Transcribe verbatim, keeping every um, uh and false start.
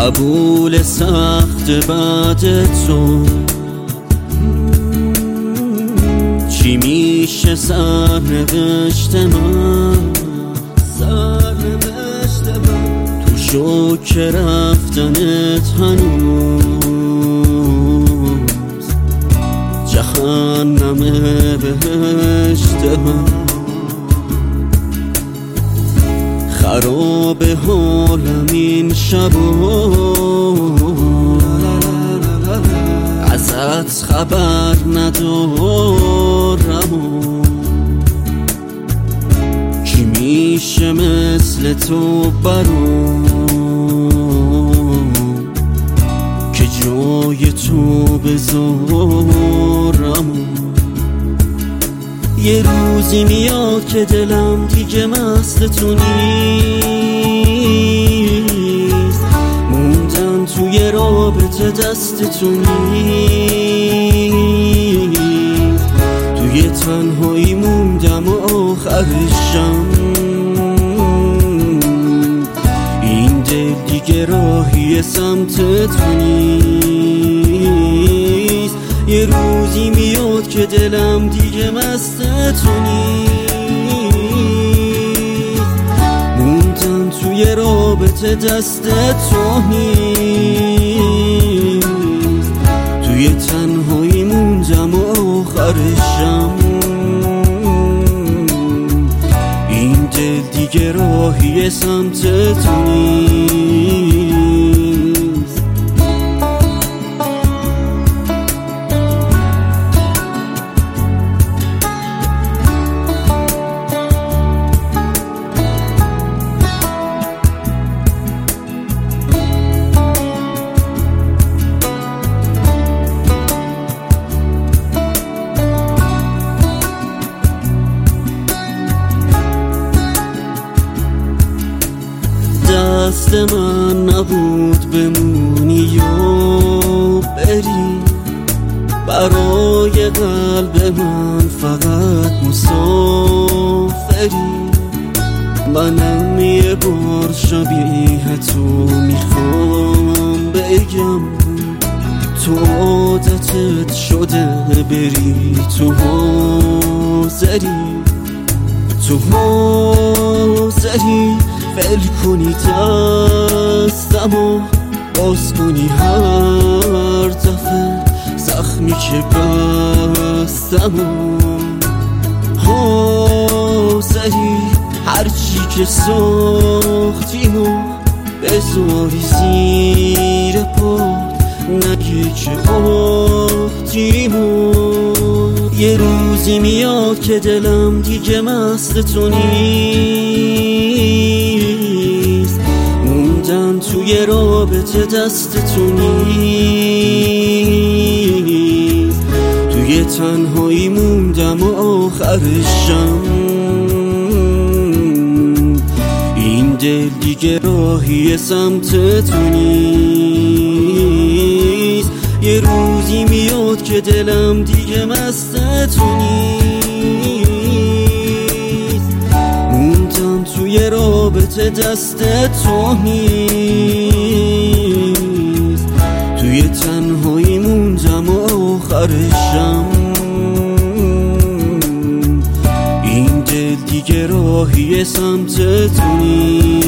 قبول سخت بعد تو چی میشه سرنوشت من، سرنوشت من تو شوک رفتنت هنوز جهنم بهشت من. خراب حالم این شبا ازت خبر ندارم، کی میشه مثل تو برام که جای تو بذارم. یه روزی میاد که دلم دیگه مست تو نیست، موندن توی رابطه دست تو نیست، توی تنهایی موندم و آخرشم این دل دیگه راهی سمت تو نیست. یه روزی میاد که دلم دیگه مست تو نیست، موندم توی رابطه دست تو نیست، توی تنهایی موندم و آخرشم این دل دیگه راهی سمت تو نیست. دست من نبود بمونی یا بری، برای قلب من فقط مسافری. منم یه بار شبیه تو میخوام بگم، تو عادتت شده بری تو حاضری، تو حاضری فل کنی دستمو، باز کنی هر دفعه زخمی که بستمو، حاضری هرچی که ساختیمو بذاری زیر پات، نگی که باختیمو. یه روزی میاد که دلم دیگه مست تو نیست، موندن توی رابطه دست تو نیست، توی تنهایی موندم و آخرشم این دل دیگه راهی سمت تو نیست. یه روزی میاد که دلم دیگه مست تو نیست، موندم توی رابطه دست تو نیست، توی تنهایی موندم و آخرشم این دل دیگه راهی سمت تو نیست.